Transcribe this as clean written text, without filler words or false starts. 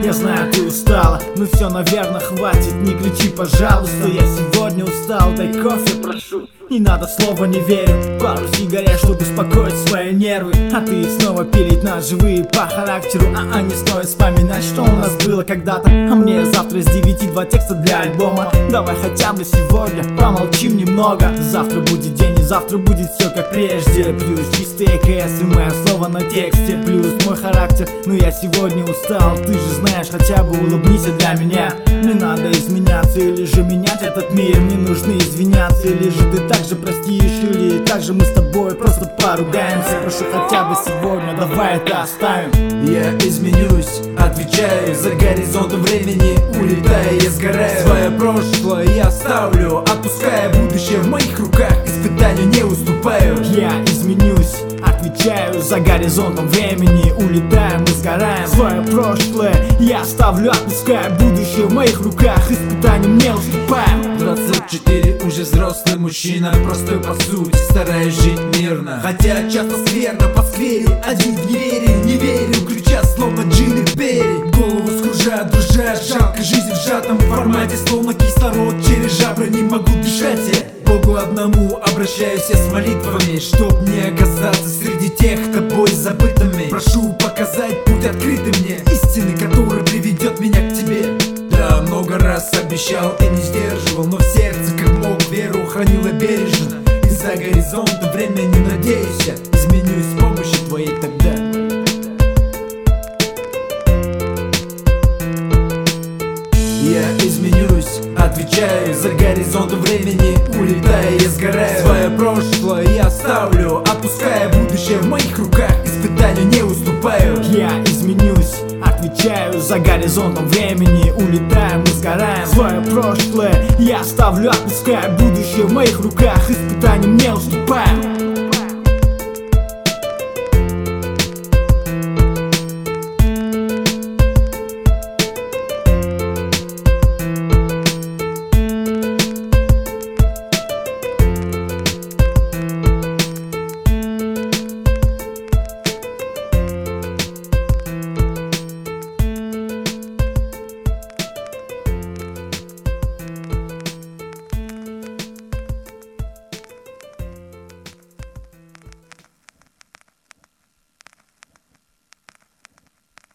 Я знаю, ты устала, но все, наверное, хватит. Не кричи, пожалуйста, я сегодня устал. Дай кофе, прошу, не надо, слова не верю. Пару сигарет, чтобы успокоить свои нервы. А ты снова пилить нас живые по характеру. Не стоит вспоминать, что у нас было когда-то. А мне завтра с 9 2 текста для альбома. Давай хотя бы сегодня помолчим немного. Завтра будет день и завтра будет все как прежде. Плюс чистые КС и мое слово на тексте. Плюс мой характер, но я сегодня устал. Ты же знаешь, хотя бы улыбнись для меня. Не надо изменяться или же менять этот мир. Не нужно извиняться, или же ты так же простишь, или так же мы с тобой просто поругаемся. Прошу хотя бы сегодня, давай это оставим. Я изменюсь, отвечаю за горизонтом времени. Улетая, я сгораю. Свое прошлое я оставлю, отпуская будущее в моих руках. Испытанию не уступаю. Я изменюсь, отвечаю за горизонтом времени. Улетаем и сгораем. Свое прошлое я оставлю, отпуская будущее в моих руках. Испытаниям не уступаю. 24, уже взрослый мужчина. Простой по сути, стараюсь жить мирно. Хотя часто скверно по сквере. Один в неверии, не верю, кричат словно Джин и Берри. Голову скружат, дружат, жалко жизнь в сжатом формате. Словно кислород через жабры, не могу дышать я. Богу одному обращаюсь я с молитвами, чтоб не оказаться среди тех тобой забытыми. Прошу показать путь открытый мне, истины, который приведет меня к тебе. Да, много раз обещал и не сдерживал, но в сердце как мог веру хранила бережно. Из-за горизонта времени надеюсь я изменюсь с помощью твоей тогда. Я изменюсь, отвечаю за горизонтом времени. Улетая, я сгораю. Свое прошлое я оставлю, отпуская будущее в моих руках. Испытанию не уступаю. Я изменюсь, отвечаю за горизонтом времени. Улетаем и сгораем. Свое прошлое я оставлю, отпуская будущее в моих руках. Испытаниям не уступаю.